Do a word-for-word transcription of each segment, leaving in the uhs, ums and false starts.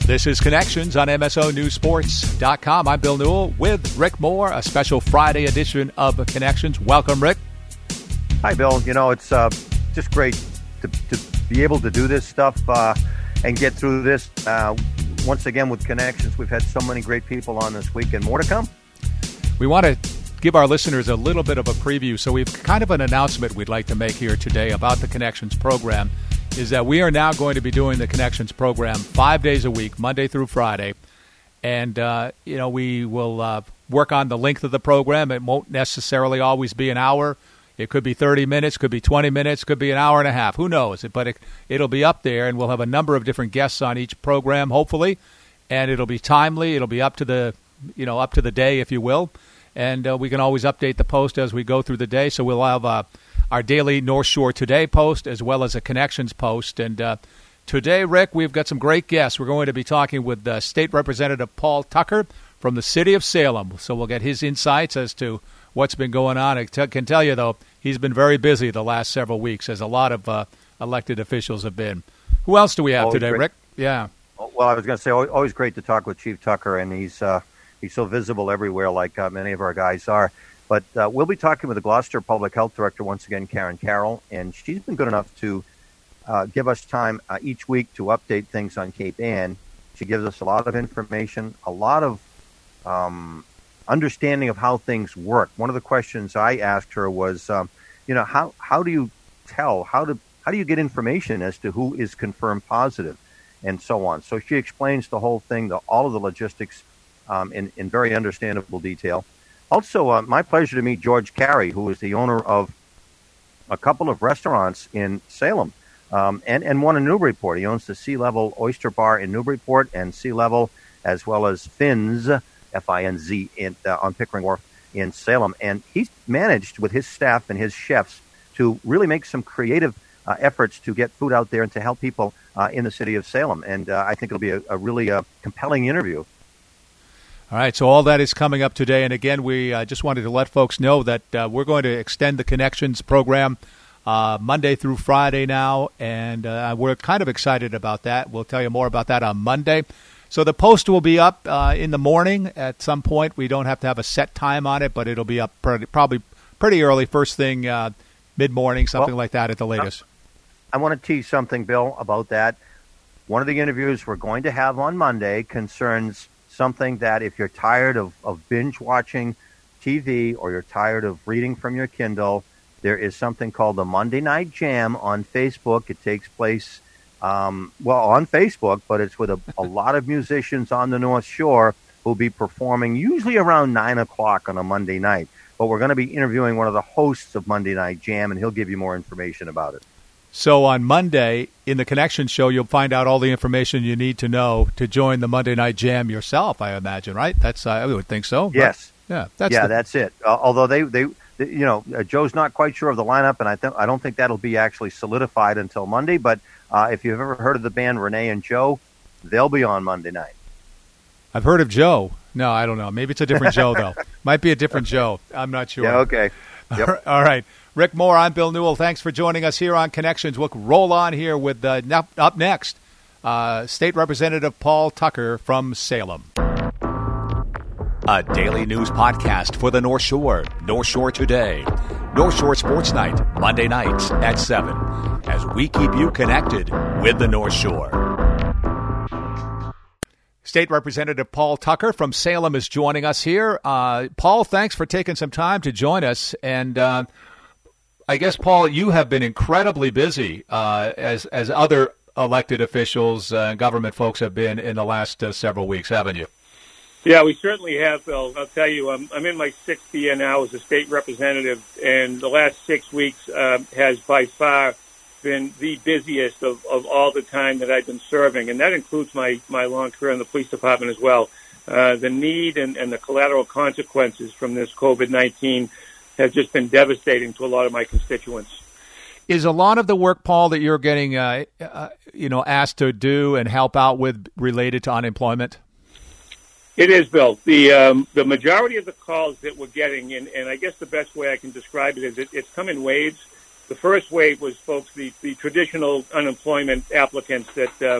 This is Connections on M S O News Sports dot com. I'm Bill Newell with Rick Moore, a special Friday edition of Connections. Welcome, Rick. Hi, Bill. You know, it's uh, just great to, to be able to do this stuff uh, and get through this. Uh, once again, with Connections, we've had so many great people on this week and more to come. We want to give our listeners a little bit of a preview. So we've kind of an announcement we'd like to make here today about the Connections program. Is that we are now going to be doing the Connections program five days a week, Monday through Friday. And, uh, you know, we will uh, work on the length of the program. It won't necessarily always be an hour. It could be thirty minutes, could be twenty minutes, could be an hour and a half. Who knows? But it, it'll be up there, and we'll have a number of different guests on each program, hopefully. And it'll be timely. It'll be up to the, you know, up to the day, if you will. And uh, we can always update the post as we go through the day. So we'll have uh, our daily North Shore Today post as well as a Connections post. And uh, today, Rick, we've got some great guests. We're going to be talking with uh, State Representative Paul Tucker from the city of Salem. So we'll get his insights as to what's been going on. I t- can tell you, though, he's been very busy the last several weeks, as a lot of uh, elected officials have been. Who else do we have always today, great. Rick? Yeah. Well, I was going to say, always great to talk with Chief Tucker, and he's uh, he's so visible everywhere like uh, many of our guys are. But uh, we'll be talking with the Gloucester Public Health Director once again, Karen Carroll, and she's been good enough to uh, give us time uh, each week to update things on Cape Ann. She gives us a lot of information, a lot of um, understanding of how things work. One of the questions I asked her was, um, you know, how how do you tell, how do how do you get information as to who is confirmed positive, and so on. So she explains the whole thing, the, all of the logistics um, in, in very understandable detail. Also, uh, my pleasure to meet George Carey, who is the owner of a couple of restaurants in Salem um, and, and one in Newburyport. He owns the Sea Level Oyster Bar in Newburyport and Sea Level, as well as Finz, F I N Z, in, uh, on Pickering Wharf in Salem. And he's managed with his staff and his chefs to really make some creative uh, efforts to get food out there and to help people uh, in the city of Salem. And uh, I think it'll be a, a really uh, compelling interview. All right, so all that is coming up today. And again, we uh, just wanted to let folks know that uh, we're going to extend the Connections program uh, Monday through Friday now, and uh, we're kind of excited about that. We'll tell you more about that on Monday. So the post will be up uh, in the morning at some point. We don't have to have a set time on it, but it'll be up pretty, probably pretty early, first thing uh, mid-morning, something well, like that at the latest. I want to tease something, Bill, about that. One of the interviews we're going to have on Monday concerns something that if you're tired of, of binge watching T V or you're tired of reading from your Kindle, there is something called the Monday Night Jam on Facebook. It takes place, um, well, on Facebook, but it's with a, a lot of musicians on the North Shore who'll be performing usually around nine o'clock on a Monday night. But we're going to be interviewing one of the hosts of Monday Night Jam, and he'll give you more information about it. So on Monday, in the Connection Show, you'll find out all the information you need to know to join the Monday Night Jam yourself, I imagine, right? That's uh, I would think so. Yes. But, yeah, that's yeah, the... that's it. Uh, although they, they, they, you know, uh, Joe's not quite sure of the lineup, and I, th- I don't think that'll be actually solidified until Monday. But uh, if you've ever heard of the band Renee and Joe, they'll be on Monday night. I've heard of Joe. No, I don't know. Maybe it's a different Joe, though. Might be a different Joe. I'm not sure. Yeah, okay. Yep. All right. Rick Moore, I'm Bill Newell. Thanks for joining us here on Connections. We'll roll on here with uh, up next, uh, State Representative Paul Tucker from Salem. A daily news podcast for the North Shore, North Shore Today. North Shore Sports Night, Monday nights at seven, as we keep you connected with the North Shore. State Representative Paul Tucker from Salem is joining us here. Uh, Paul, thanks for taking some time to join us. And uh, I guess, Paul, you have been incredibly busy, uh, as as other elected officials and uh, government folks have been in the last uh, several weeks, haven't you? Yeah, we certainly have, Bill. I'll tell you, I'm, I'm in my sixth year now as a state representative, and the last six weeks uh, has by far been the busiest of, of all the time that I've been serving, and that includes my, my long career in the police department as well. Uh, the need and, and the collateral consequences from this COVID nineteen has just been devastating to a lot of my constituents. Is a lot of the work, Paul, that you're getting, uh, uh, you know, asked to do and help out with related to unemployment? It is, Bill. The um, the majority of the calls that we're getting, and, and I guess the best way I can describe it is it, it's come in waves. The first wave was folks, the, the traditional unemployment applicants that um,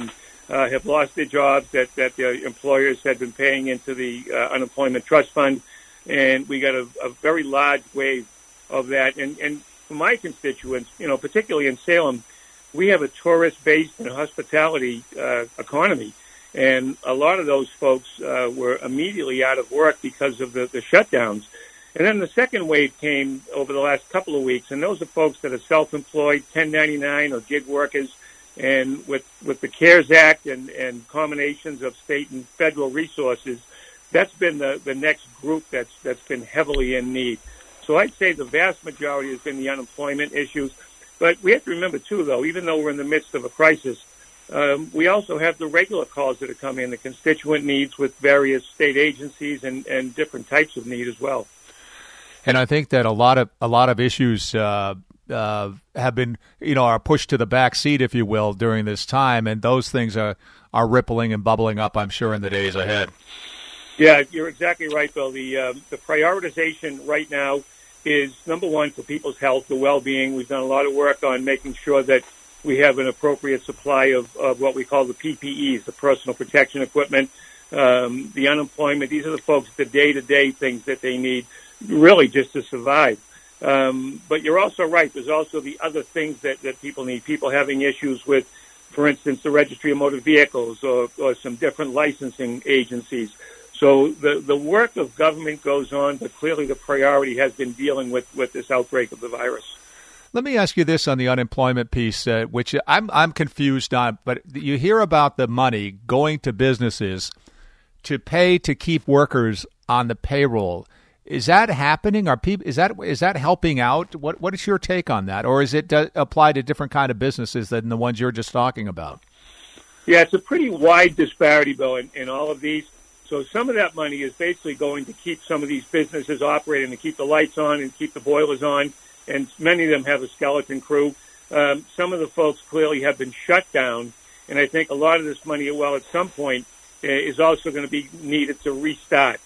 uh, have lost their jobs that, that their employers had been paying into the uh, unemployment trust fund. And we got a, a very large wave of that. And, and for my constituents, you know, particularly in Salem, we have a tourist-based and hospitality uh, economy. And a lot of those folks uh, were immediately out of work because of the, the shutdowns. And then the second wave came over the last couple of weeks, and those are folks that are self-employed, ten ninety-nine or gig workers. And with, with the CARES Act and, and combinations of state and federal resources, that's been the, the next group that's that's been heavily in need. So I'd say the vast majority has been the unemployment issues. But we have to remember, too, though, even though we're in the midst of a crisis, um, we also have the regular calls that are coming in, the constituent needs with various state agencies and, and different types of need as well. And I think that a lot of a lot of issues uh, uh, have been, you know, are pushed to the back seat, if you will, during this time, and those things are, are rippling and bubbling up, I'm sure, in the days ahead. Yeah, you're exactly right, Bill. The um, the prioritization right now is, number one, for people's health, the well-being. We've done a lot of work on making sure that we have an appropriate supply of, of what we call the P P Es, the personal protection equipment, um, the unemployment. These are the folks, the day-to-day things that they need, really just to survive. Um, but you're also right. There's also the other things that, that people need. People having issues with, for instance, the Registry of Motor Vehicles or, or some different licensing agencies. So the, the work of government goes on, but clearly the priority has been dealing with, with this outbreak of the virus. Let me ask you this on the unemployment piece, uh, which I'm I'm confused on, but you hear about the money going to businesses to pay to keep workers on the payroll. Is that happening? Are people is that is that helping out? What what is your take on that, or is it uh, apply to different kind of businesses than the ones you're just talking about? Yeah, it's a pretty wide disparity, though, in, in all of these. So some of that money is basically going to keep some of these businesses operating, to keep the lights on and keep the boilers on, and many of them have a skeleton crew. Um, some of the folks clearly have been shut down, and I think a lot of this money, well, at some point, uh, is also going to be needed to restart.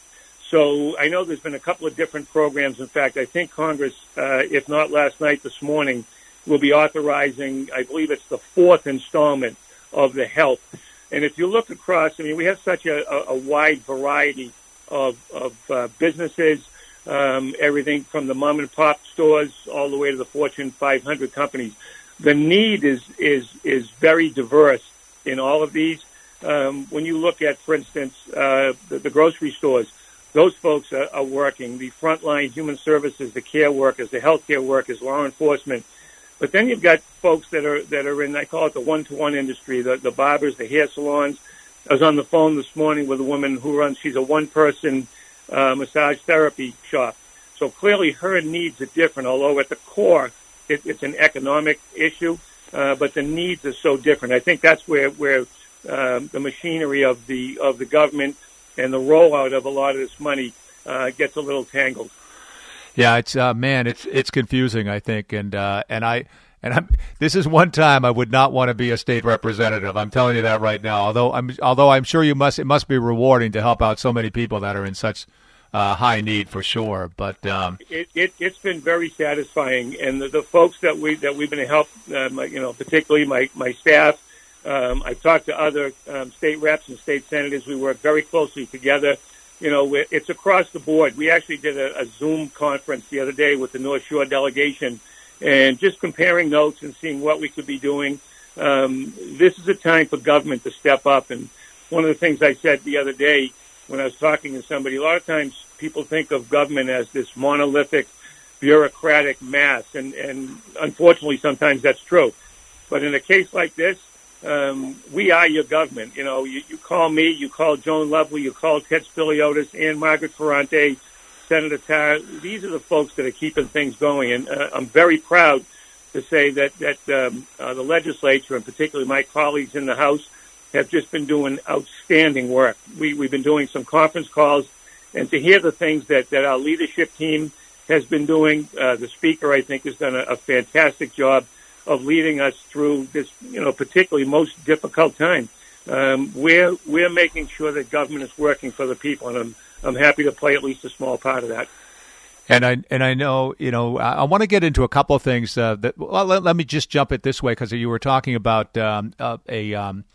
So I know there's been a couple of different programs. In fact, I think Congress, uh, if not last night, this morning, will be authorizing, I believe it's the fourth installment of the HELP. And if you look across, I mean, we have such a, a, a wide variety of, of uh, businesses, um, everything from the mom and pop stores all the way to the Fortune five hundred companies. The need is is is very diverse in all of these. Um, when you look at, for instance, uh, the, the grocery stores, those folks are, are working. The frontline human services, the care workers, the healthcare workers, law enforcement. But then you've got folks that are that are in, I call it the one-to-one industry, the, the barbers, the hair salons. I was on the phone this morning with a woman who runs, she's a one-person uh, massage therapy shop. So clearly her needs are different, although at the core it, it's an economic issue, uh, but the needs are so different. I think that's where, where um, the machinery of the of the government and the rollout of a lot of this money uh, gets a little tangled. Yeah, it's uh, man, it's it's confusing, I think, and uh, and I and I'm, this is one time I would not want to be a state representative. I'm telling you that right now. Although I'm although I'm sure you must it must be rewarding to help out so many people that are in such uh, high need for sure. But um, it, it it's been very satisfying, and the, the folks that we that we've been to help, uh, my, you know, particularly my my staff. Um, I've talked to other um, state reps and state senators. We work very closely together. You know, it's across the board. We actually did a, a Zoom conference the other day with the North Shore delegation and just comparing notes and seeing what we could be doing. Um, this is a time for government to step up. And one of the things I said the other day when I was talking to somebody, a lot of times people think of government as this monolithic, bureaucratic mass. And, and unfortunately, sometimes that's true. But in a case like this, Um, we are your government. You know, you, you call me, you call Joan Lovely, you call Ted Spiliotis, Ann Margaret Ferrante, Senator Tarr. These are the folks that are keeping things going. And uh, I'm very proud to say that, that um, uh, the legislature, and particularly my colleagues in the House, have just been doing outstanding work. We, we've been doing some conference calls, and to hear the things that, that our leadership team has been doing, uh, the Speaker, I think, has done a, a fantastic job of leading us through this, you know, particularly most difficult time. Um, we're we're making sure that government is working for the people, and I'm I'm happy to play at least a small part of that. And I and I know, you know, I, I want to get into a couple of things. Uh, that well, let, let me just jump it this way, because you were talking about um, uh, a um,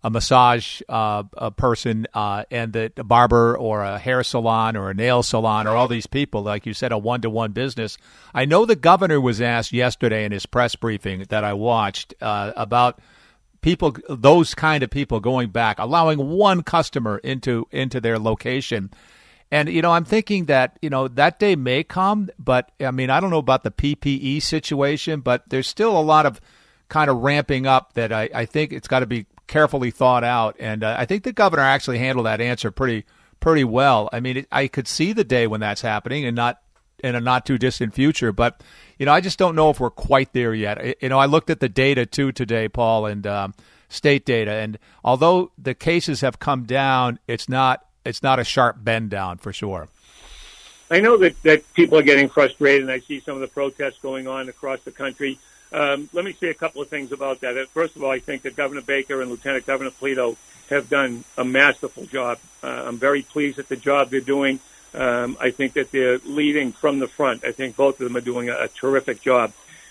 a massage uh, a person uh, and the, the barber or a hair salon or a nail salon or all these people, like you said, a one-to-one business. I know the governor was asked yesterday in his press briefing that I watched uh, about people, those kind of people going back, allowing one customer into into their location. And, you know, I'm thinking that, you know, that day may come, but, I mean, I don't know about the P P E situation, but there's still a lot of kind of ramping up that I, I think it's got to be carefully thought out. And uh, I think the governor actually handled that answer pretty pretty well. I mean, it, I could see the day when that's happening and not in a not too distant future. But, you know, I just don't know if we're quite there yet. I, you know, I looked at the data, too, today, Paul, and um, state data. And although the cases have come down, it's not it's not a sharp bend down for sure. I know that, that people are getting frustrated, and I see some of the protests going on across the country. Um, let me say a couple of things about that. First of all, I think that Governor Baker and Lieutenant Governor Polito have done a masterful job. Uh, I'm very pleased at the job they're doing. Um, I think that they're leading from the front. I think both of them are doing a, a terrific job.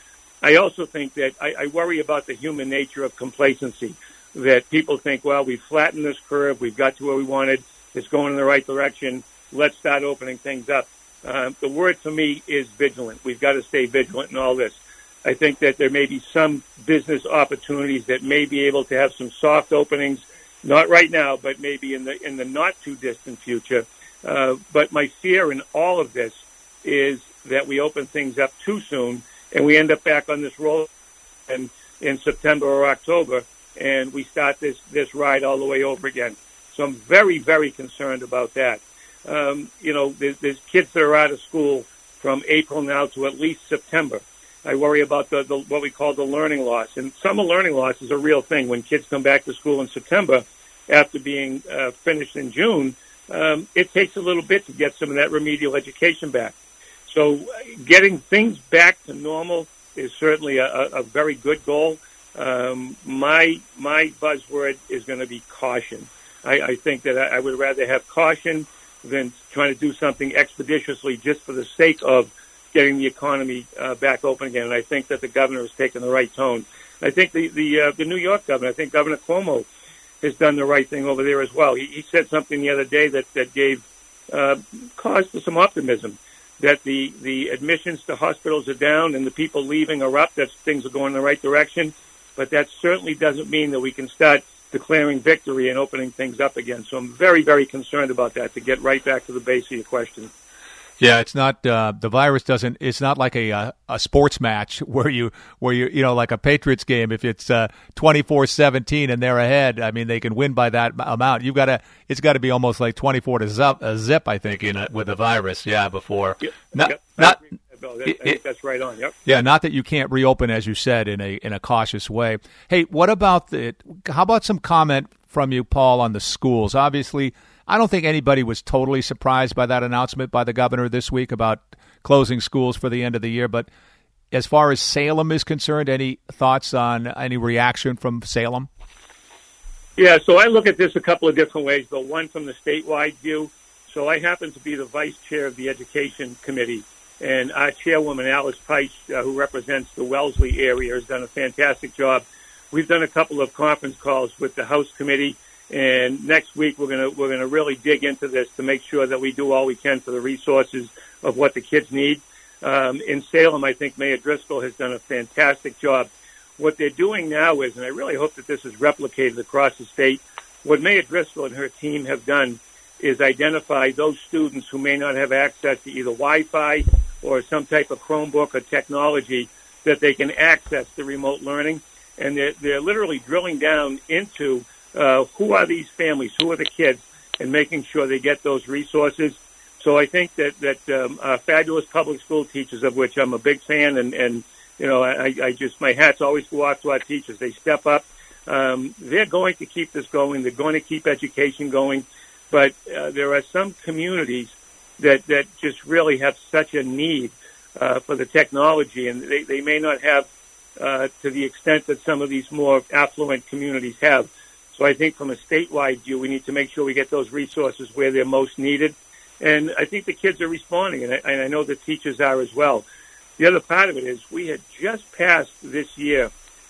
I also think that I, I worry about the human nature of complacency, that people think, well, we've flattened this curve, we've got to where we wanted, it's going in the right direction, let's start opening things up. Uh, the word for me is vigilant. We've got to stay vigilant in all this. I think that there may be some business opportunities that may be able to have some soft openings, not right now, but maybe in the in the not too distant future. Uh, but my fear in all of this is that we open things up too soon and we end up back on this roll in, in September or October, and we start this, this ride all the way over again. So I'm very, very concerned about that. Um, you know, there's, there's kids that are out of school from April now to at least September. I worry about the, the what we call the learning loss. And summer learning loss is a real thing. When kids come back to school in September after being uh, finished in June, um, it takes a little bit to get some of that remedial education back. So getting things back to normal is certainly a, a, a very good goal. Um, my my buzzword is going to be caution. I, I think that I, I would rather have caution than trying to do something expeditiously just for the sake of getting the economy uh, back open again. And I think that the governor has taken the right tone. I think the the, uh, the New York governor, I think Governor Cuomo has done the right thing over there as well. He, he said something the other day that, that gave uh, cause for some optimism, that the, the admissions to hospitals are down and the people leaving are up, that things are going in the right direction. But that certainly doesn't mean that we can start declaring victory and opening things up again. So I'm very, very concerned about that, to get right back to the base of your question. Yeah, it's not uh, the virus doesn't. It's not like a, a a sports match where you where you you know like a Patriots game. If it's uh, twenty-four seventeen and they're ahead, I mean they can win by that amount. You've got to. It's got to be almost like twenty-four to zip, a zip. I think in a, with the virus. Yeah, before. Yep. Not yep. not. That, I think that's right on. Yep. Yeah, not that you can't reopen, as you said, in a in a cautious way. Hey, what about the? How about some comment from you, Paul, on the schools? Obviously, I don't think anybody was totally surprised by that announcement by the governor this week about closing schools for the end of the year. But as far as Salem is concerned, any thoughts on any reaction from Salem? Yeah, so I look at this a couple of different ways, but one from the statewide view. So I happen to be the vice chair of the Education Committee, and our chairwoman, Alice Peich, uh, who represents the Wellesley area, has done a fantastic job. We've done a couple of conference calls with the House Committee, and next week we're gonna we're gonna really dig into this to make sure that we do all we can for the resources of what the kids need. Um, in Salem, I think Mayor Driscoll has done a fantastic job. What they're doing now is, and I really hope that this is replicated across the state, what Mayor Driscoll and her team have done is identify those students who may not have access to either Wi-Fi or some type of Chromebook or technology that they can access the remote learning. And they're, they're literally drilling down into uh, who are these families, who are the kids, and making sure they get those resources. So I think that, that um, uh, fabulous public school teachers, of which I'm a big fan, and, and you know, I, I just, my hats always go off to our teachers. They step up. Um, they're going to keep this going. They're going to keep education going. But uh, there are some communities that, that just really have such a need uh, for the technology, and they, they may not have uh, to the extent that some of these more affluent communities have. So I think from a statewide view, we need to make sure we get those resources where they're most needed. And I think the kids are responding, and I, and I know the teachers are as well. The other part of it is we had just passed this year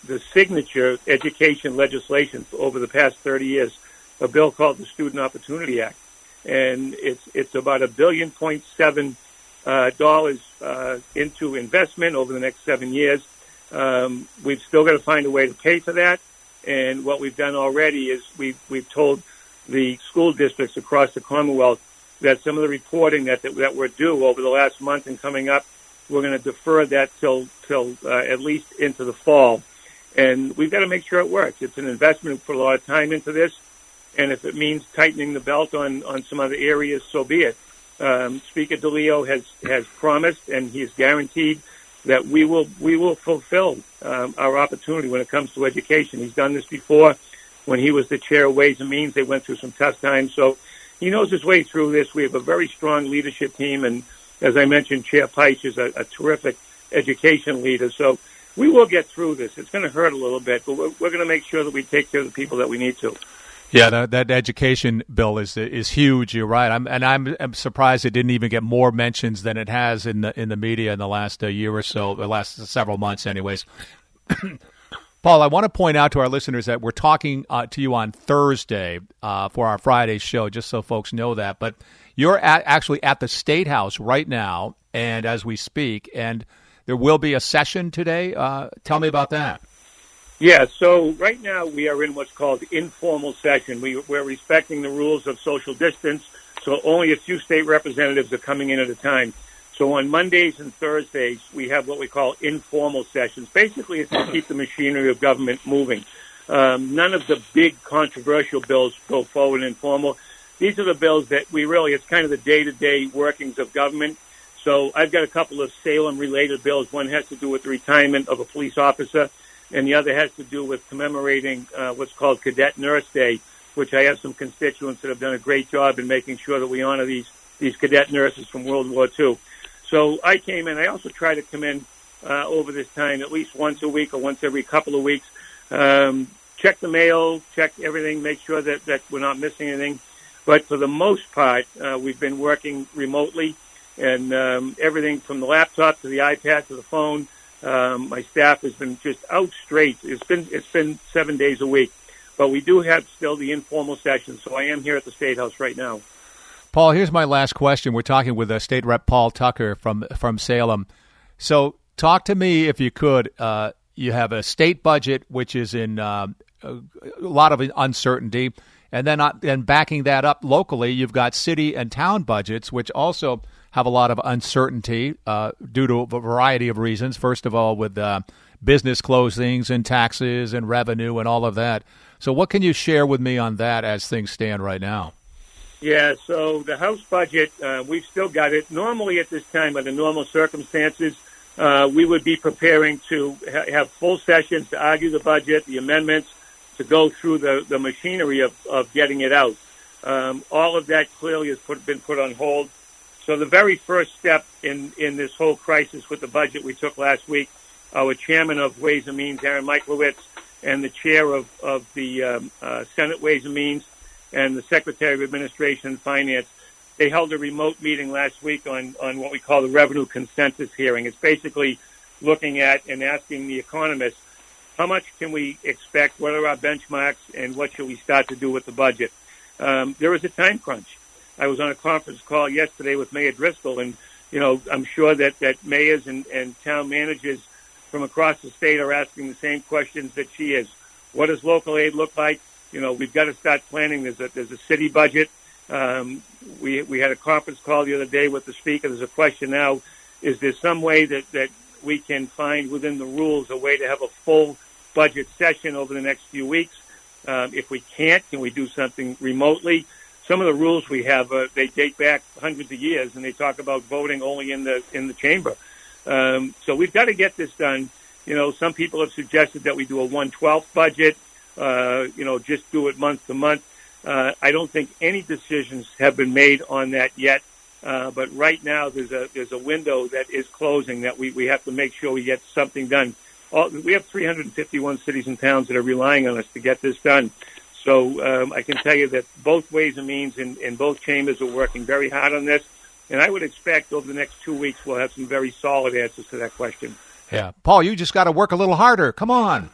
the signature education legislation over the past thirty years, a bill called the Student Opportunity Act. And it's it's about a billion point seven uh, dollars uh, into investment over the next seven years. Um, we've still got to find a way to pay for that. And what we've done already is we've, we've told the school districts across the Commonwealth that some of the reporting that, that, that we're due over the last month and coming up, we're going to defer that till, till uh, at least into the fall. And we've got to make sure it works. It's an investment. We put a lot of time into this. And if it means tightening the belt on, on some other areas, so be it. Um, Speaker DeLeo has, has promised and he has guaranteed that we will we will fulfill um, our opportunity when it comes to education. He's done this before. When he was the chair of Ways and Means, they went through some tough times. So he knows his way through this. We have a very strong leadership team. And as I mentioned, Chair Peich is a, a terrific education leader. So we will get through this. It's going to hurt a little bit, but we're, we're going to make sure that we take care of the people that we need to. Yeah, that, that education bill is is huge. You're right, I'm, and I'm, I'm surprised it didn't even get more mentions than it has in the in the media in the last uh, year or so, the last several months, anyways. Paul, I want to point out to our listeners that we're talking uh, to you on Thursday uh, for our Friday show, just so folks know that. But you're at, actually at the State House right now, and as we speak, and there will be a session today. Uh, tell me about that. Yeah, so right now we are in what's called informal session. We, we're respecting the rules of social distance, so only a few state representatives are coming in at a time. So on Mondays and Thursdays, we have what we call informal sessions. Basically, it's to keep the machinery of government moving. Um, none of the big controversial bills go forward informal. These are the bills that we really, it's kind of the day-to-day workings of government. So I've got a couple of Salem-related bills. One has to do with the retirement of a police officer, and the other has to do with commemorating uh, what's called Cadet Nurse Day, which I have some constituents that have done a great job in making sure that we honor these, these cadet nurses from World War Two. So I came in. I also try to come in uh, over this time at least once a week or once every couple of weeks, um, check the mail, check everything, make sure that, that we're not missing anything. But for the most part, uh, we've been working remotely, and um, everything from the laptop to the iPad to the phone. Um, my staff has been just out straight. It's been it's been seven days a week, but we do have still the informal sessions. So I am here at the State House right now. Paul, here's my last question. We're talking with uh, State Rep Paul Tucker from from Salem. So talk to me, if you could. Uh, you have a state budget which is in uh, a lot of uncertainty, and then uh, and backing that up locally, you've got city and town budgets which also have a lot of uncertainty uh, due to a variety of reasons. First of all, with uh, business closings and taxes and revenue and all of that. So what can you share with me on that as things stand right now? Yeah, so the House budget, uh, we've still got it. Normally at this time, under normal circumstances, uh, we would be preparing to ha- have full sessions to argue the budget, the amendments, to go through the, the machinery of, of getting it out. Um, all of that clearly has put, been put on hold. So the very first step in, in this whole crisis with the budget we took last week, our chairman of Ways and Means, Aaron Miklowitz, and the chair of, of the um, uh, Senate Ways and Means, and the Secretary of Administration and Finance, they held a remote meeting last week on, on what we call the revenue consensus hearing. It's basically looking at and asking the economists, how much can we expect, what are our benchmarks, and what should we start to do with the budget? Um, there is a time crunch. I was on a conference call yesterday with Mayor Driscoll, and, you know, I'm sure that, that mayors and, and town managers from across the state are asking the same questions that she is. What does local aid look like? You know, we've got to start planning. There's a, there's a city budget. Um, we, we had a conference call the other day with the speaker. There's a question now. Is there some way that, that we can find within the rules a way to have a full budget session over the next few weeks? Um, if we can't, can we do something remotely? Some of the rules we have, uh, they date back hundreds of years, and they talk about voting only in the in the chamber. Um, so we've got to get this done. You know, some people have suggested that we do a one twelfth budget, uh, you know, just do it month to month. Uh, I don't think any decisions have been made on that yet. Uh, but right now there's a there's a window that is closing that we, we have to make sure we get something done. All, we have three hundred fifty-one cities and towns that are relying on us to get this done. So um, I can tell you that both Ways and Means in, in both chambers are working very hard on this. And I would expect over the next two weeks we'll have some very solid answers to that question. Yeah. Paul, you just got to work a little harder. Come on.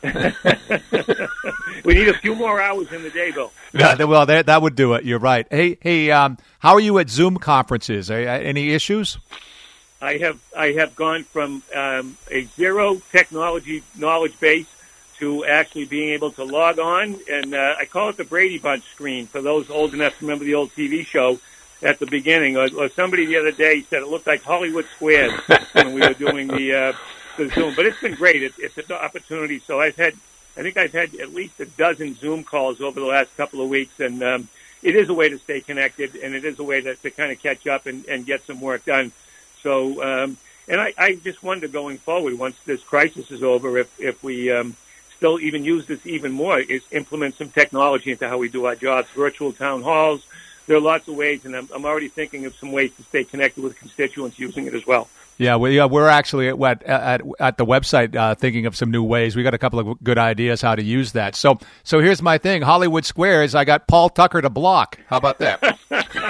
We need a few more hours in the day, though. Yeah, well, that, that would do it. You're right. Hey, hey, um, how are you at Zoom conferences? Are, any issues? I have I have gone from um, a zero technology knowledge base to actually being able to log on, and uh, I call it the Brady Bunch screen for those old enough to remember the old T V show at the beginning. Or, or somebody the other day said it looked like Hollywood Squares when we were doing the, uh, the Zoom. But it's been great. It, it's an opportunity. So I've had, I think I've had at least a dozen Zoom calls over the last couple of weeks, and um, it is a way to stay connected, and it is a way to, to kind of catch up and, and get some work done. So, um, and I, I just wonder going forward, once this crisis is over, if, if we um, still even use this even more, is implement some technology into how we do our jobs, virtual town halls. There are lots of ways, and I'm, I'm already thinking of some ways to stay connected with constituents using it as well. Yeah, we, uh, we're actually at, at at the website uh, thinking of some new ways. We got a couple of good ideas how to use that. So, so here's my thing: Hollywood Squares. I got Paul Tucker to block. How about that?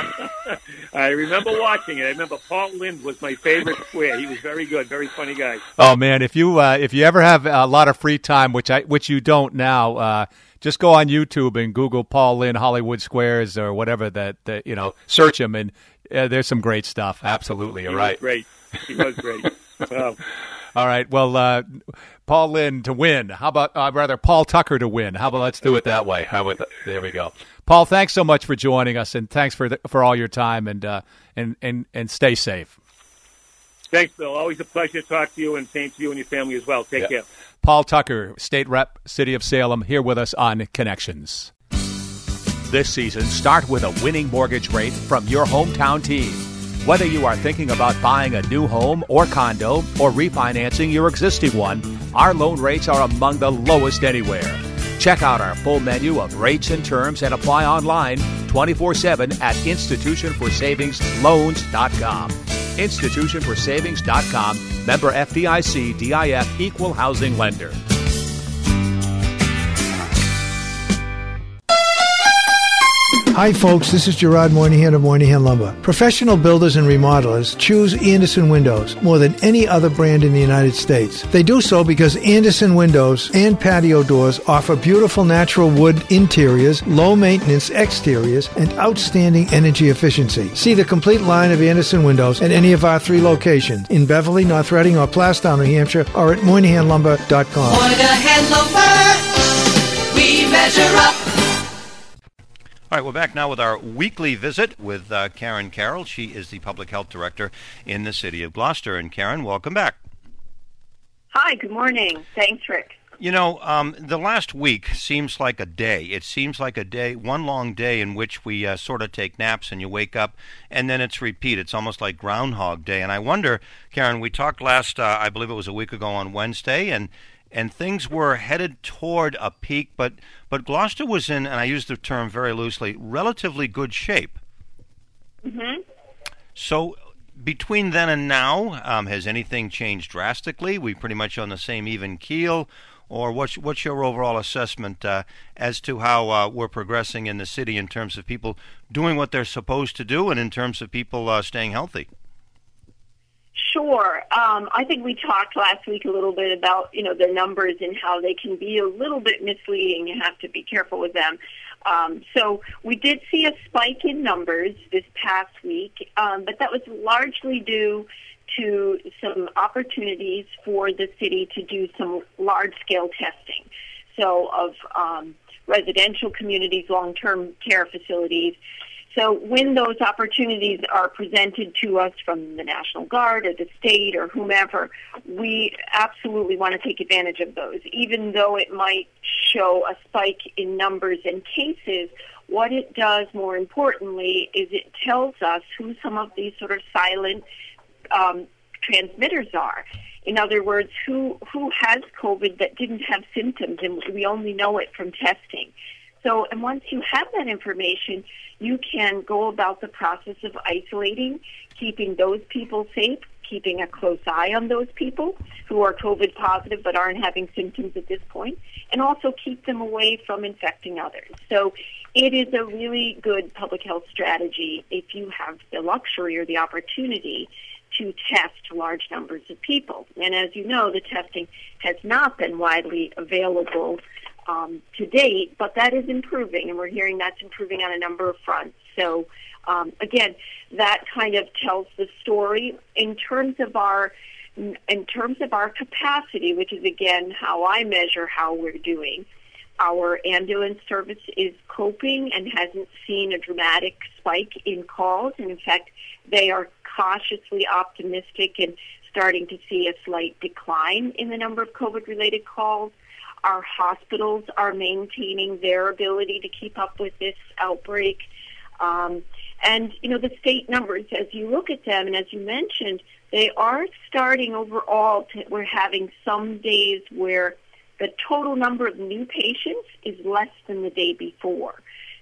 I remember watching it. I remember Paul Lynde was my favorite square. He was very good, very funny guy. Oh man, if you uh, if you ever have a lot of free time, which I which you don't now, uh, just go on YouTube and Google Paul Lynde Hollywood Squares or whatever that, that you know. Search him, and uh, there's some great stuff. Absolutely, you're he right. Was great. He was great. Wow. All right. Well, uh, Paul Lynde to win. How about uh, rather Paul Tucker to win? How about let's do it that way? How about that? There we go. Paul, thanks so much for joining us, and thanks for the, for all your time, and uh, and and and stay safe. Thanks, Bill. Always a pleasure to talk to you, and same to you and your family as well. Take yeah. care. Paul Tucker, State Rep, City of Salem, here with us on Connections. This season, start with a winning mortgage rate from your hometown team. Whether you are thinking about buying a new home or condo or refinancing your existing one, our loan rates are among the lowest anywhere. Check out our full menu of rates and terms and apply online twenty-four seven at institution for savings loans dot com. institution for savings dot com, member F D I C, D I F, equal housing lender. Hi folks, this is Gerard Moynihan of Moynihan Lumber. Professional builders and remodelers choose Andersen Windows more than any other brand in the United States. They do so because Andersen Windows and patio doors offer beautiful natural wood interiors, low maintenance exteriors, and outstanding energy efficiency. See the complete line of Andersen Windows at any of our three locations in Beverly, North Reading, or Plastown, New Hampshire, or at Moynihan Lumber dot com. Moynihan Lumber, we measure up. All right, we're back now with our weekly visit with uh, Karen Carroll. She is the Public Health Director in the City of Gloucester. And Karen, welcome back. Hi, good morning. Thanks, Rick. You know, um, the last week seems like a day. It seems like a day, one long day in which we uh, sort of take naps and you wake up and then it's repeat. It's almost like Groundhog Day. And I wonder, Karen, we talked last, uh, I believe it was a week ago on Wednesday, and and things were headed toward a peak, but but Gloucester was in, and I use the term very loosely, relatively good shape. Mm-hmm. So between then and now, um, has anything changed drastically? We pretty much on the same even keel, or what's what's your overall assessment uh, as to how uh, we're progressing in the city in terms of people doing what they're supposed to do, and in terms of people uh, staying healthy? Sure. Um, I think we talked last week a little bit about, you know, the numbers and how they can be a little bit misleading. You have to be careful with them. Um, so we did see a spike in numbers this past week, um, but that was largely due to some opportunities for the city to do some large-scale testing. So of um, residential communities, long-term care facilities. So when those opportunities are presented to us from the National Guard or the state or whomever, we absolutely want to take advantage of those. Even though it might show a spike in numbers and cases, what it does more importantly is it tells us who some of these sort of silent um, transmitters are. In other words, who, who has COVID that didn't have symptoms, and we only know it from testing. So, and once you have that information, you can go about the process of isolating, keeping those people safe, keeping a close eye on those people who are COVID positive but aren't having symptoms at this point, and also keep them away from infecting others. So it is a really good public health strategy if you have the luxury or the opportunity to test large numbers of people. And as you know, the testing has not been widely available um, to date, but that is improving, and we're hearing that's improving on a number of fronts. So, um, again, that kind of tells the story. In terms of our in terms of our capacity, which is, again, how I measure how we're doing, our ambulance service is coping and hasn't seen a dramatic spike in calls. And in fact, they are cautiously optimistic and starting to see a slight decline in the number of COVID-related calls. Our hospitals are maintaining their ability to keep up with this outbreak. Um, and, you know, the state numbers, as you look at them, and as you mentioned, they are starting overall to, we're having some days where the total number of new patients is less than the day before.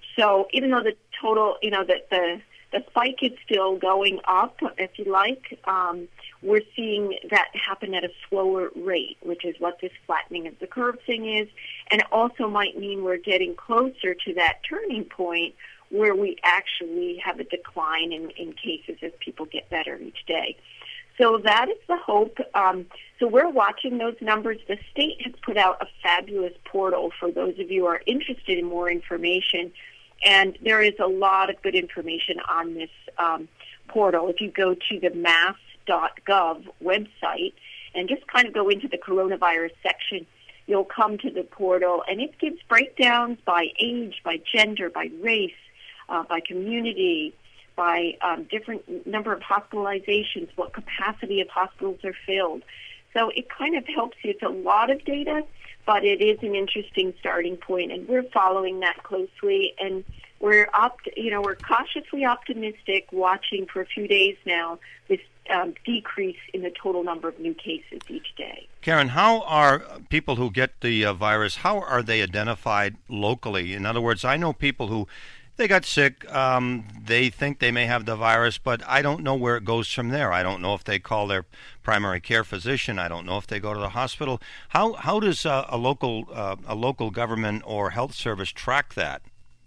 So even though the total, you know, the, the, the spike is still going up, if you like, um, we're seeing that happen at a slower rate, which is what this flattening of the curve thing is. And it also might mean we're getting closer to that turning point where we actually have a decline in, in cases as people get better each day. So that is the hope. Um, so we're watching those numbers. The state has put out a fabulous portal for those of you who are interested in more information. And there is a lot of good information on this um, portal. If you go to the mass dot gov website and just kind of go into the coronavirus section, you'll come to the portal, and it gives breakdowns by age, by gender, by race, uh, by community, by um, different number of hospitalizations, what capacity of hospitals are filled. So it kind of helps you. It's a lot of data, but it is an interesting starting point, and we're following that closely. And we're opt, you know, we're cautiously optimistic, watching for a few days now this um, decrease in the total number of new cases each day. Karen, how are people who get the uh, virus? How are they identified locally? In other words, I know people who they got sick. Um, they think they may have the virus, but I don't know where it goes from there. I don't know if they call their primary care physician. I don't know if they go to the hospital. How how does uh, a local uh, a local government or health service track that?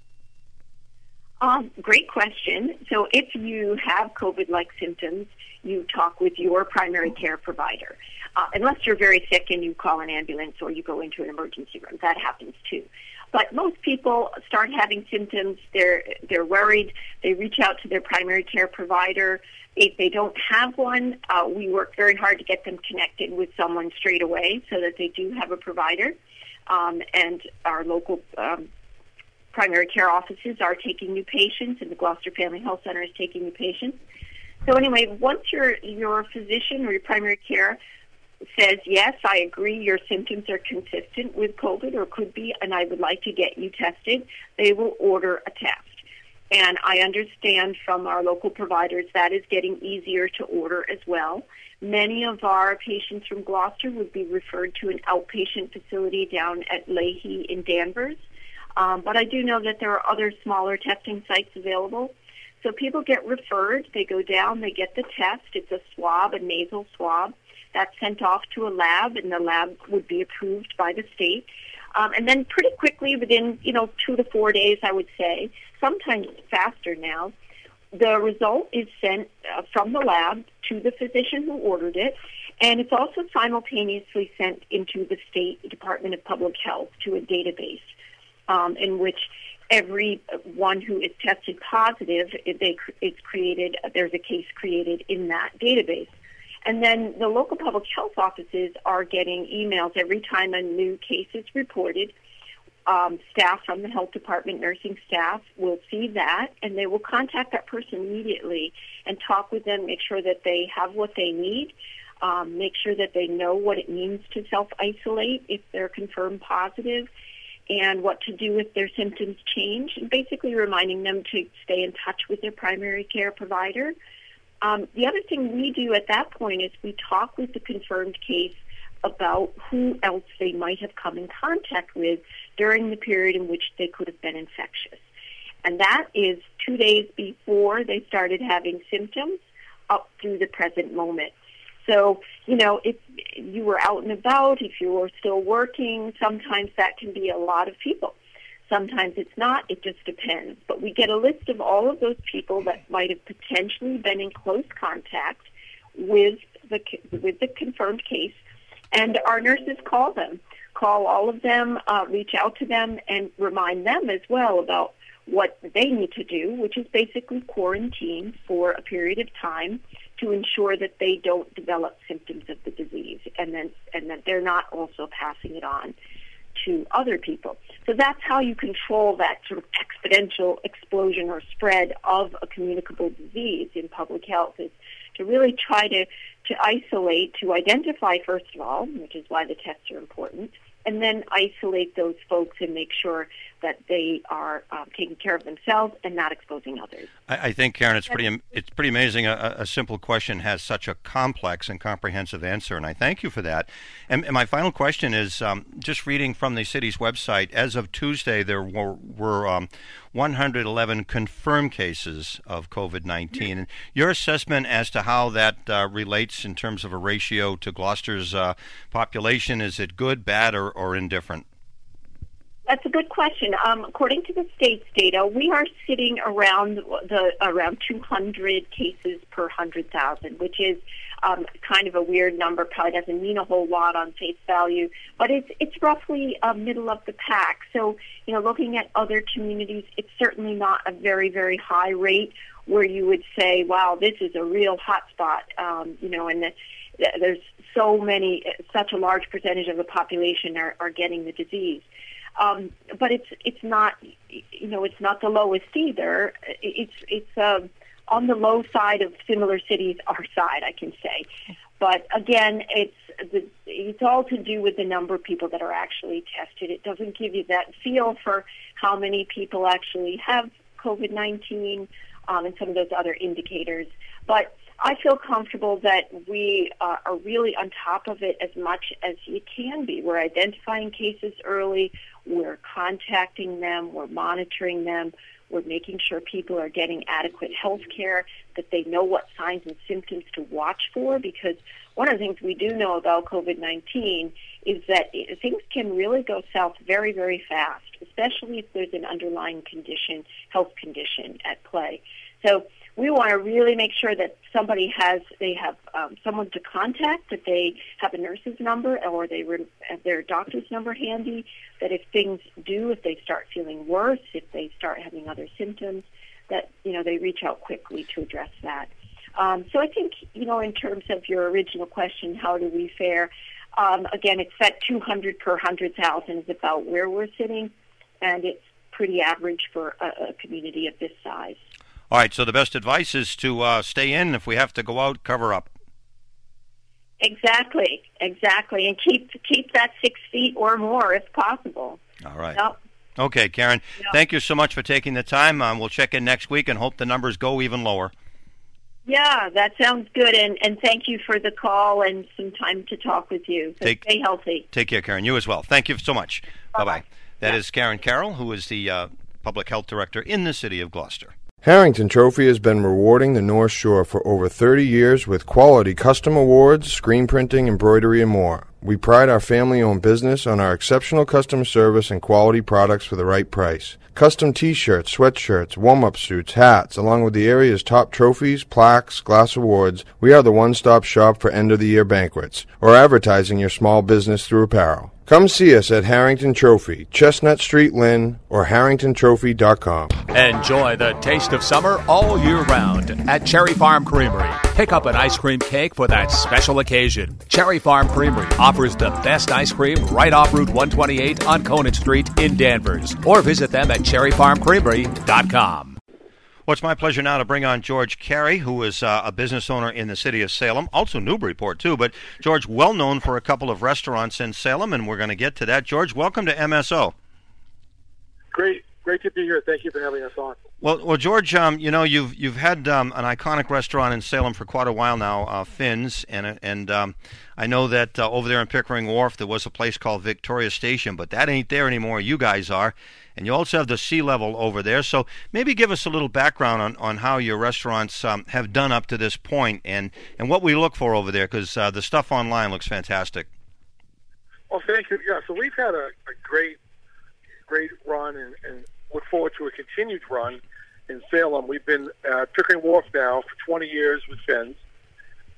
Um, great question. So if you have COVID-like symptoms, you talk with your primary care provider. Uh, unless you're very sick and you call an ambulance or you go into an emergency room, that happens too. But most people start having symptoms. They're they're worried. They reach out to their primary care provider. If they don't have one, uh, we work very hard to get them connected with someone straight away so that they do have a provider. Um, and our local um, primary care offices are taking new patients, and the Gloucester Family Health Center is taking new patients. So anyway, once your your physician or your primary care says, yes, I agree, your symptoms are consistent with COVID or could be, and I would like to get you tested, they will order a test. And I understand from our local providers that is getting easier to order as well. Many of our patients from Gloucester would be referred to an outpatient facility down at Leahy in Danvers. Um, but I do know that there are other smaller testing sites available. So people get referred, they go down, they get the test. It's a swab, a nasal swab. That's sent off to a lab, and the lab would be approved by the state. Um, and then pretty quickly, within, you know, two to four days, I would say, sometimes faster now, the result is sent uh, from the lab to the physician who ordered it, and it's also simultaneously sent into the State Department of Public Health to a database um, in which every one who is tested positive, it, they, it's created, there's a case created in that database. And then the local public health offices are getting emails every time a new case is reported. Um, staff from the health department, nursing staff, will see that, and they will contact that person immediately and talk with them, make sure that they have what they need, um, make sure that they know what it means to self-isolate if they're confirmed positive, and what to do if their symptoms change, and basically reminding them to stay in touch with their primary care provider. Um, the other thing we do at that point is we talk with the confirmed case about who else they might have come in contact with during the period in which they could have been infectious. And that is two days before they started having symptoms up through the present moment. So, you know, if you were out and about, if you were still working, sometimes that can be a lot of people. Sometimes it's not. It just depends. But we get a list of all of those people that might have potentially been in close contact with the with the confirmed case, and our nurses call them, call all of them, uh, reach out to them, and remind them as well about what they need to do, which is basically quarantine for a period of time to ensure that they don't develop symptoms of the disease, and then and that they're not also passing it on to other people. So that's how you control that sort of exponential explosion or spread of a communicable disease in public health, is to really try to, to isolate, to identify first of all, which is why the tests are important, and then isolate those folks and make sure that they are um, taking care of themselves and not exposing others. I, I think, Karen, it's pretty it's pretty amazing. A, a simple question has such a complex and comprehensive answer, and I thank you for that. And, and my final question is, um, just reading from the city's website, as of Tuesday, there were, were um, one hundred eleven confirmed cases of COVID nineteen. And your assessment as to how that uh, relates in terms of a ratio to Gloucester's uh, population, is it good, bad, or, or indifferent? That's a good question. Um, according to the state's data, we are sitting around the around two hundred cases per one hundred thousand, which is um, kind of a weird number. Probably doesn't mean a whole lot on face value, but it's it's roughly uh, middle of the pack. So, you know, looking at other communities, it's certainly not a very, very high rate where you would say, wow, this is a real hot spot, um, you know, and the, there's so many, such a large percentage of the population are, are getting the disease. Um, but it's it's not, you know, it's not the lowest either. It's it's uh, on the low side of similar cities our side, I can say. But again, it's the, it's all to do with the number of people that are actually tested. It doesn't give you that feel for how many people actually have COVID nineteen um, and some of those other indicators. But I feel comfortable that we uh, are really on top of it as much as you can be. We're identifying cases early. We're contacting them. We're monitoring them. We're making sure people are getting adequate health care, that they know what signs and symptoms to watch for, because one of the things we do know about COVID nineteen is that it, things can really go south very, very fast, especially if there's an underlying condition, health condition at play. So we want to really make sure that somebody has, they have um, someone to contact, that they have a nurse's number or they re- have their doctor's number handy, that if things do, if they start feeling worse, if they start having other symptoms, that, you know, they reach out quickly to address that. Um, so I think, you know, in terms of your original question, how do we fare? Um, again, it's that two hundred per one hundred thousand is about where we're sitting, and it's pretty average for a, a community of this size. All right, so the best advice is to uh, stay in. If we have to go out, cover up. Exactly, exactly, and keep keep that six feet or more if possible. All right. Yep. Okay, Karen, yep. Thank you so much for taking the time. Um, we'll check in next week and hope the numbers go even lower. Yeah, that sounds good, and, and thank you for the call and some time to talk with you. So take, stay healthy. Take care, Karen. You as well. Thank you so much. Bye-bye. Bye-bye. That yeah. is Karen Carroll, who is the uh, Public Health Director in the City of Gloucester. Harrington Trophy has been rewarding the North Shore for over thirty years with quality custom awards, screen printing, embroidery, and more. We pride our family-owned business on our exceptional customer service and quality products for the right price. Custom T-shirts, sweatshirts, warm-up suits, hats, along with the area's top trophies, plaques, glass awards, we are the one-stop shop for end-of-the-year banquets or advertising your small business through apparel. Come see us at Harrington Trophy, Chestnut Street, Lynn, or harrington trophy dot com. Enjoy the taste of summer all year round at Cherry Farm Creamery. Pick up an ice cream cake for that special occasion. Cherry Farm Creamery offers the best ice cream right off Route one twenty-eight on Conant Street in Danvers. Or visit them at cherry farm creamery dot com. Well, it's my pleasure now to bring on George Carey, who is uh, a business owner in the city of Salem, also Newburyport, too. But George, well known for a couple of restaurants in Salem, and we're going to get to that. George, welcome to M S O. Great. Great to be here. Thank you for having us on. Well, well, George, um, you know, you've you've had um, an iconic restaurant in Salem for quite a while now, uh, Finn's, and and um, I know that uh, over there in Pickering Wharf there was a place called Victoria Station, but that ain't there anymore. You guys are, and you also have the Sea Level over there. So maybe give us a little background on, on how your restaurants um, have done up to this point, and, and what we look for over there, because uh, the stuff online looks fantastic. Well, thank you. Yeah, so we've had a, a great, great run, and, and look forward to a continued run in Salem. We've been at Pickering Wharf now for twenty years with Finn's,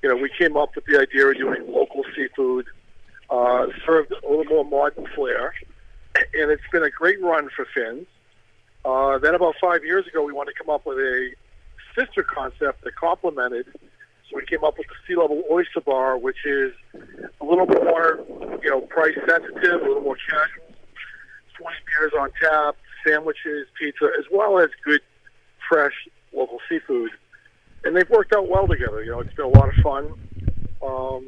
you know, we came up with the idea of doing local seafood, uh, served a little more modern flair, and it's been a great run for Finn's. Uh, then about five years ago, we wanted to come up with a sister concept that complemented. So we came up with the Sea Level Oyster Bar, which is a little more, you know, price sensitive, a little more casual. twenty beers on tap, sandwiches, pizza, as well as good, fresh, local seafood. And they've worked out well together. You know, it's been a lot of fun. Um,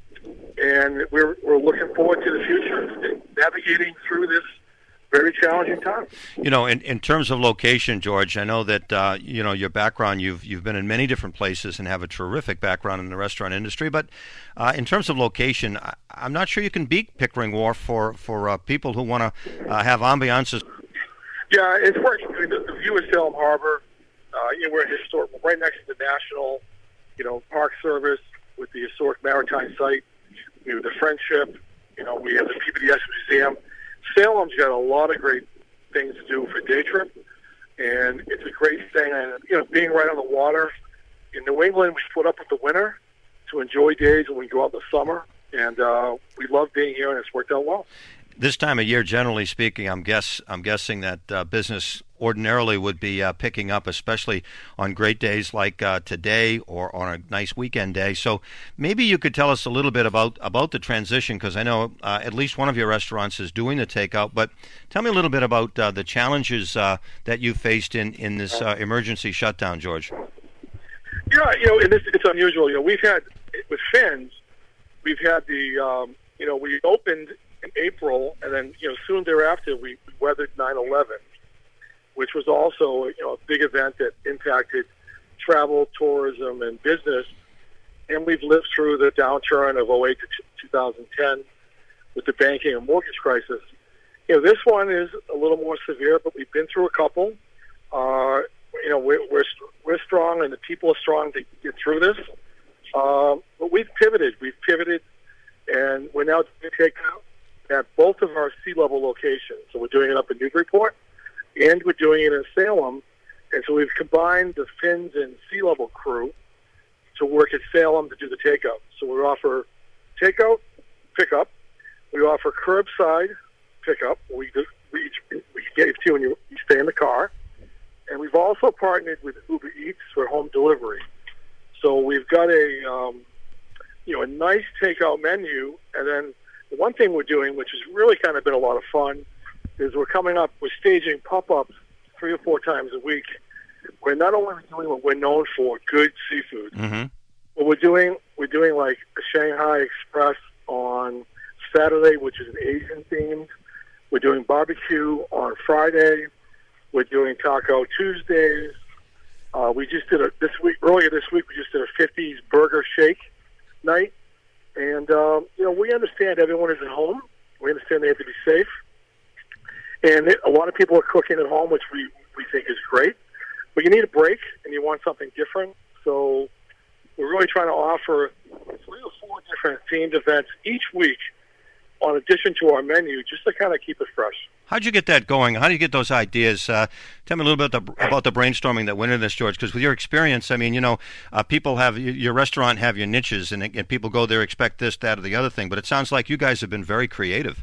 and we're, we're looking forward to the future, navigating through this very challenging time. You know, in, in terms of location, George, I know that, uh, you know, your background, you've you've been in many different places and have a terrific background in the restaurant industry. But uh, in terms of location, I, I'm not sure you can beat Pickering Wharf for, for uh, people who want to uh, have ambiances. Yeah, it's working. I mean, the, the view of Salem Harbor, uh, you know, we're historic, right next to the National, you know, Park Service with the historic maritime site. We have the Friendship. You know, we have the P B S Museum. Salem's got a lot of great things to do for day trip, and it's a great thing. And you know, being right on the water in New England, we put up with the winter to enjoy days when we go out in the summer, and uh, we love being here, and it's worked out well. This time of year, generally speaking, I'm guess I'm guessing that uh, business ordinarily would be uh, picking up, especially on great days like uh, today or on a nice weekend day. So maybe you could tell us a little bit about, about the transition, because I know uh, at least one of your restaurants is doing the takeout. But tell me a little bit about uh, the challenges uh, that you faced in in this uh, emergency shutdown, George. Yeah, you know, and it's, it's unusual. You know, we've had with Finn's, we've had the um, you know, we opened in April, and then, you know, soon thereafter we weathered nine eleven, which was also, you know, a big event that impacted travel, tourism, and business. And we've lived through the downturn of oh eight to two thousand ten with the banking and mortgage crisis. You know, this one is a little more severe, but we've been through a couple. Uh, you know, we're, we're we're strong, and the people are strong to get through this. Um, but we've pivoted. We've pivoted, and we're now doing takeout at both of our Sea Level locations. So we're doing it up in Newburyport, and we're doing it in Salem. And so we've combined the Finn's and Sea Level crew to work at Salem to do the takeout. So we offer takeout, pickup. We offer curbside pickup. We do, we, we give it to you when you, you stay in the car. And we've also partnered with Uber Eats for home delivery. So we've got a um, you know a nice takeout menu, and then the one thing we're doing, which has really kind of been a lot of fun, is we're coming up, we're staging pop-ups three or four times a week. We're not only doing what we're known for, good seafood, mm-hmm. but we're doing we're doing like a Shanghai Express on Saturday, which is an Asian themed. We're doing barbecue on Friday. We're doing Taco Tuesdays. Uh, we just did a this week earlier this week. We just did a fifties burger shake night. And, um, you know, we understand everyone is at home. We understand they have to be safe. And it, a lot of people are cooking at home, which we, we think is great. But you need a break, and you want something different. So we're really trying to offer three or four different themed events each week on addition to our menu, just to kind of keep it fresh. How'd you get that going? How do you get those ideas? Uh, tell me a little bit the, about the brainstorming that went into this, George, because with your experience, I mean, you know, uh, people have, your restaurant have your niches, and, and people go there, expect this, that, or the other thing, but it sounds like you guys have been very creative.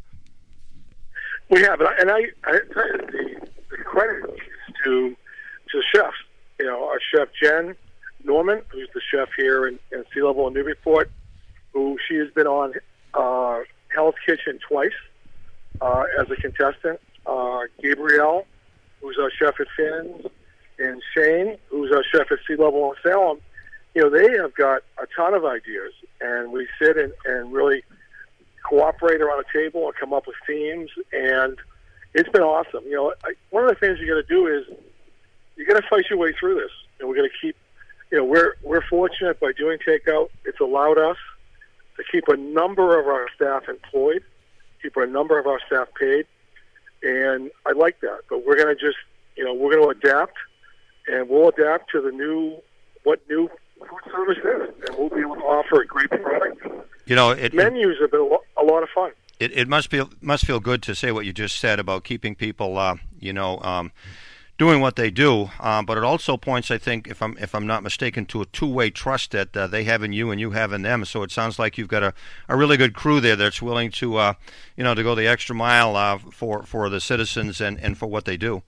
We have, and I, and I, I the, the credit is to, to the chefs. You know, our chef, Jen Norman, who's the chef here in, in Sea Level in Newburyport, who she has been on uh, Hell's Kitchen twice. Uh, as a contestant, uh, Gabrielle, who's our chef at Finn's, and Shane, who's our chef at Sea Level in Salem, you know, they have got a ton of ideas, and we sit and, and really cooperate around a table and come up with themes, and it's been awesome. You know, I, one of the things you got to do is you got to fight your way through this, and we're going to keep. You know, we're we're fortunate by doing takeout. It's allowed us to keep a number of our staff employed. Keep a number of our staff paid, and I like that. But we're going to just, you know, we're going to adapt, and we'll adapt to the new, what new food service is, and we'll be able to offer a great product. You know, it, menus have been a lot, a lot of fun. It, it must feel must feel good to say what you just said about keeping people, uh, you know, um, doing what they do. Uh, but it also points, I think, if I'm if I'm not mistaken, to a two-way trust that uh, they have in you and you have in them. So it sounds like you've got a, a really good crew there that's willing to uh, you know to go the extra mile uh, for for the citizens and, and for what they do.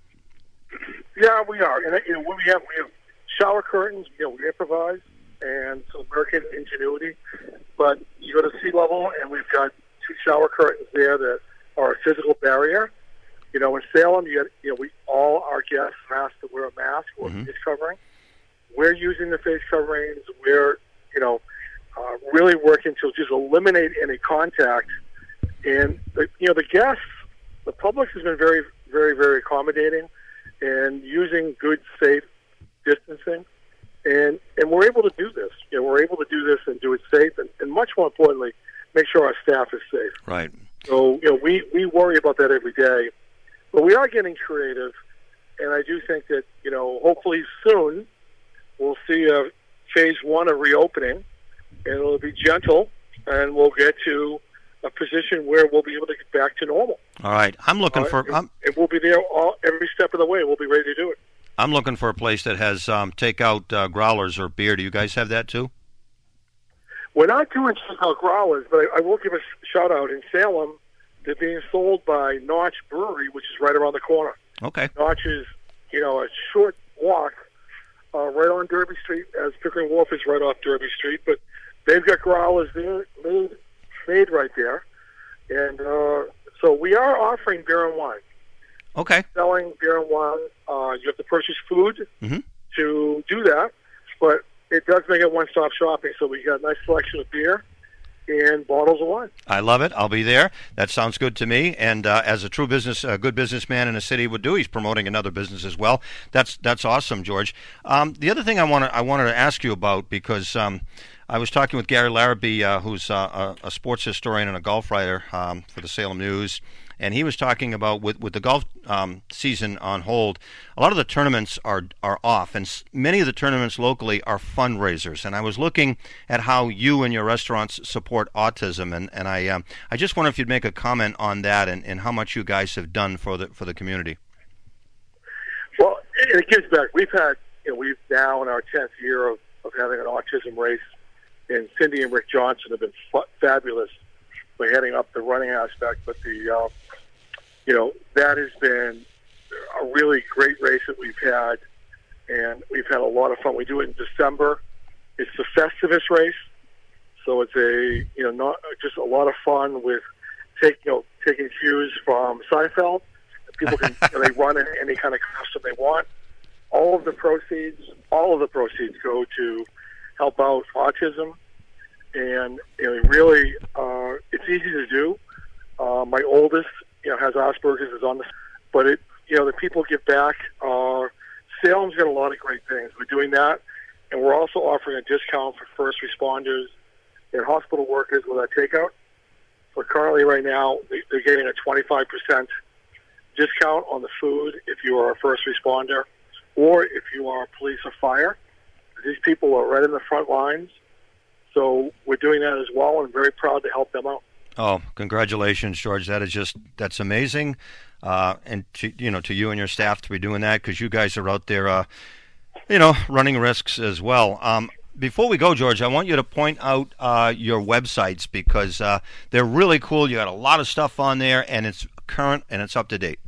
Yeah, we are. And you know, what we have, we have shower curtains. You know, we improvise and some American ingenuity. But you go to sea level, and we've got two shower curtains there that are a physical barrier. You know, in Salem, you, got, you know, we all our guests are asked to wear a mask or mm-hmm. face covering. We're using the face coverings. We're, you know, uh, really working to just eliminate any contact. And the, you know, the guests, the public has been very, very, very accommodating and using good, safe distancing. And and we're able to do this. You know, we're able to do this and do it safe, and, and much more importantly, make sure our staff is safe. Right. So, you know, we, we worry about that every day. But we are getting creative, and I do think that, you know, hopefully soon we'll see a phase one of reopening, and it'll be gentle, and we'll get to a position where we'll be able to get back to normal. All right. I'm looking uh, for... And, I'm, and we'll be there all, every step of the way. We'll be ready to do it. I'm looking for a place that has um, take-out uh, growlers or beer. Do you guys have that too? We're not doing take-out growlers, but I, I will give a shout-out. In Salem, they're being sold by Notch Brewery, which is right around the corner. Okay. Notch is, you know, a short walk uh, right on Derby Street, as Pickering Wharf is right off Derby Street. But they've got growlers there, made, made right there. And uh, so we are offering beer and wine. Okay. Selling beer and wine. Uh, you have to purchase food mm-hmm. to do that. But it does make it one-stop shopping. So we got a nice selection of beer and bottles of wine. I love it. I'll be there. That sounds good to me. And uh, as a true business, a good businessman in a city would do, he's promoting another business as well. That's that's awesome, George. Um, the other thing I want to I wanted to ask you about, because um, I was talking with Gary Larrabee, uh, who's uh, a, a sports historian and a golf writer um, for the Salem News. And he was talking about with, with the golf um, season on hold, a lot of the tournaments are are off, and s- many of the tournaments locally are fundraisers. And I was looking at how you and your restaurants support autism, and and I um, I just wonder if you'd make a comment on that and, and how much you guys have done for the for the community. Well, it, it gives back. We've had, you know, we've now in our tenth year of, of having an autism race, and Cindy and Rick Johnson have been f- fabulous by heading up the running aspect, but the uh, you know, that has been a really great race that we've had, and we've had a lot of fun. We do it in December. It's the Festivus race, so it's a, you know, not just a lot of fun with take, you know, taking cues from Seinfeld. People can they run in any kind of costume they want. All of the proceeds, all of the proceeds go to help out autism, and you know, really, uh, it's easy to do. Uh, my oldest, you know, has Asperger's, is on this, but it, you know, the people give back. Uh, Salem's got a lot of great things. We're doing that, and we're also offering a discount for first responders and hospital workers with our takeout. So currently, right now, they're getting a twenty-five percent discount on the food if you are a first responder or if you are police or fire. These people are right in the front lines, so we're doing that as well, and very proud to help them out. Oh, congratulations, George! That is just that's amazing, uh, and to, you know, to you and your staff to be doing that, because you guys are out there, uh, you know, running risks as well. Um, before we go, George, I want you to point out uh, your websites, because uh, they're really cool. You got a lot of stuff on there, and it's current and it's up to date.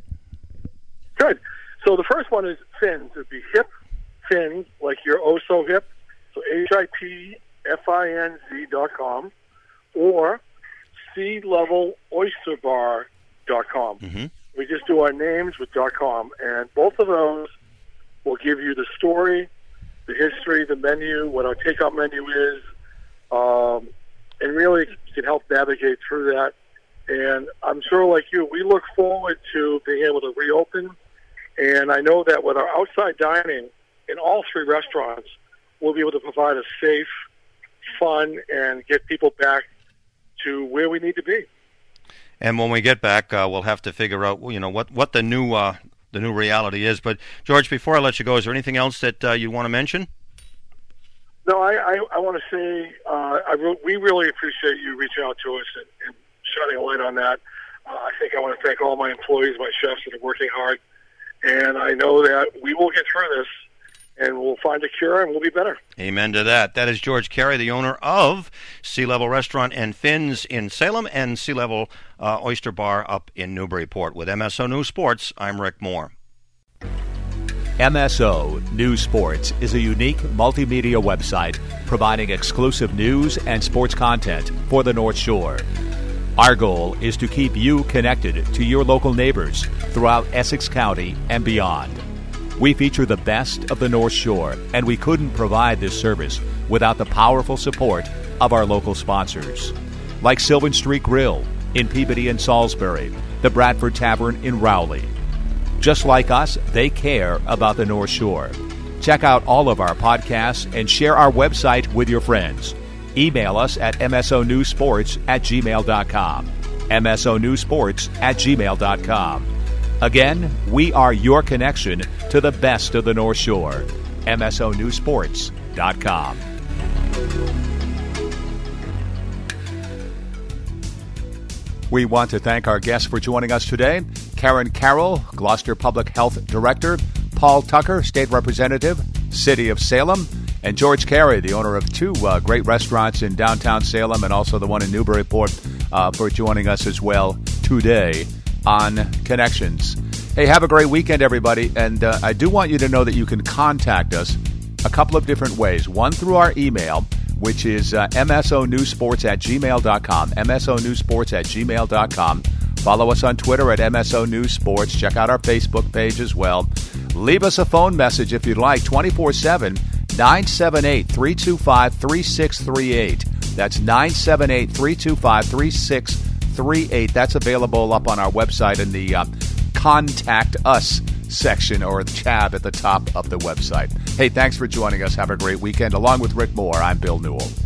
Good. So the first one is Fins. It'd be hip fins, like you're oh so hip. So H I P F I N Z dot com or sea level oyster bar dot com. Mm-hmm. We just do our names with .com, and both of those will give you the story, the history, the menu, what our takeout menu is, um, and really can help navigate through that. And I'm sure, like you, we look forward to being able to reopen. And I know that with our outside dining in all three restaurants, we'll be able to provide a safe, fun, and get people back to where we need to be. And when we get back, uh, we'll have to figure out, you know, what, what the new uh, the new reality is. But George, before I let you go, is there anything else that uh, you want to mention? No, I, I, I want to say uh, I re- we really appreciate you reaching out to us and, and shining a light on that. Uh, I think I want to thank all my employees, my chefs that are working hard. And I know that we will get through this, and we'll find a cure, and we'll be better. Amen to that. That is George Carey, the owner of Sea Level Restaurant and Fins in Salem and Sea Level uh, Oyster Bar up in Newburyport. With M S O News Sports, I'm Rick Moore. M S O News Sports is a unique multimedia website providing exclusive news and sports content for the North Shore. Our goal is to keep you connected to your local neighbors throughout Essex County and beyond. We feature the best of the North Shore, and we couldn't provide this service without the powerful support of our local sponsors, like Sylvan Street Grill in Peabody and Salisbury, the Bradford Tavern in Rowley. Just like us, they care about the North Shore. Check out all of our podcasts and share our website with your friends. Email us at msonewsports at gmail dot com. msonewsports at gmail dot com. Again, we are your connection to the best of the North Shore. m s o news sports dot com. We want to thank our guests for joining us today. Karen Carroll, Gloucester Public Health Director, Paul Tucker, State Representative, City of Salem, and George Carey, the owner of two uh, great restaurants in downtown Salem and also the one in Newburyport, uh, for joining us as well today on Connections. Hey, have a great weekend, everybody. And uh, I do want you to know that you can contact us a couple of different ways. One, through our email, which is uh, msonewsports at gmail dot com, msonewsports at gmail dot com. Follow us on Twitter at M S O News Sports. Check out our Facebook page as well. Leave us a phone message if you'd like, twenty-four seven, nine seven eight, three two five, three six three eight. That's nine seven eight, three two five, three six three eight. That's available up on our website in the uh, Contact Us section, or the tab at the top of the website. Hey, thanks for joining us. Have a great weekend. Along with Rick Moore, I'm Bill Newell.